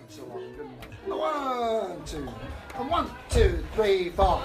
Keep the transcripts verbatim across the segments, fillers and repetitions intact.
so long, didn't I? One, two, and one, two, three, four.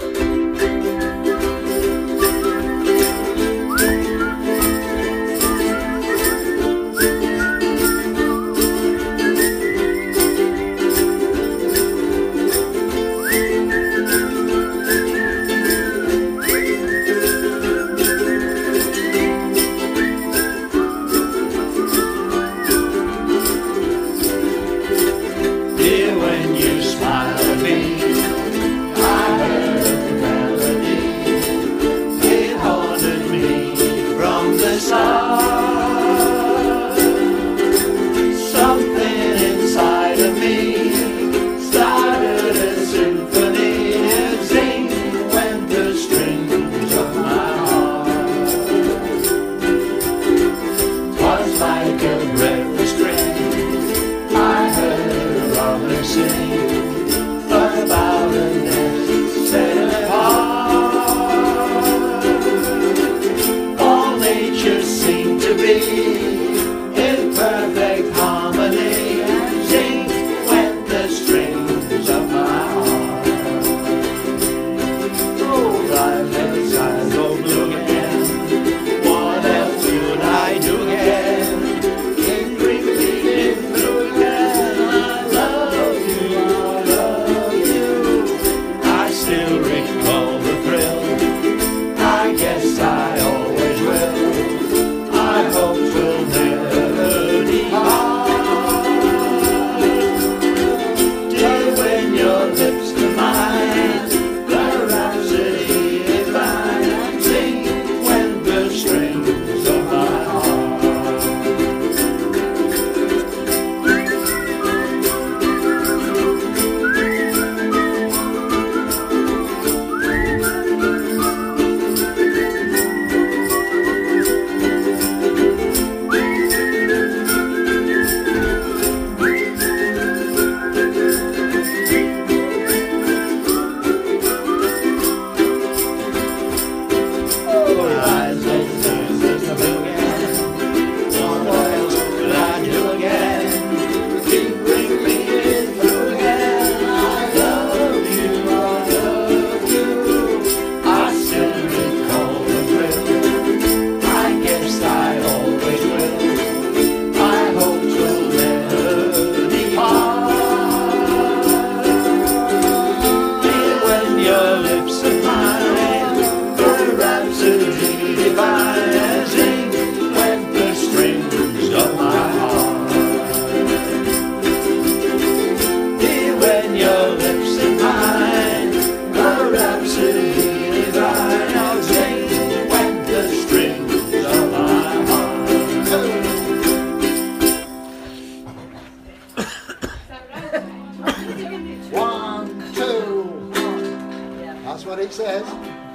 That's what it says.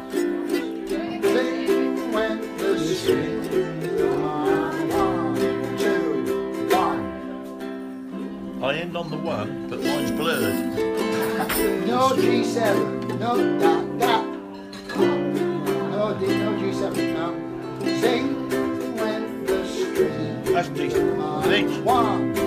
Sing when the strings are one, two, one. I end on the one, but mine's blurred. No G seven, no da da. No D, no G seven, no. Sing when the strings That's decent. are one.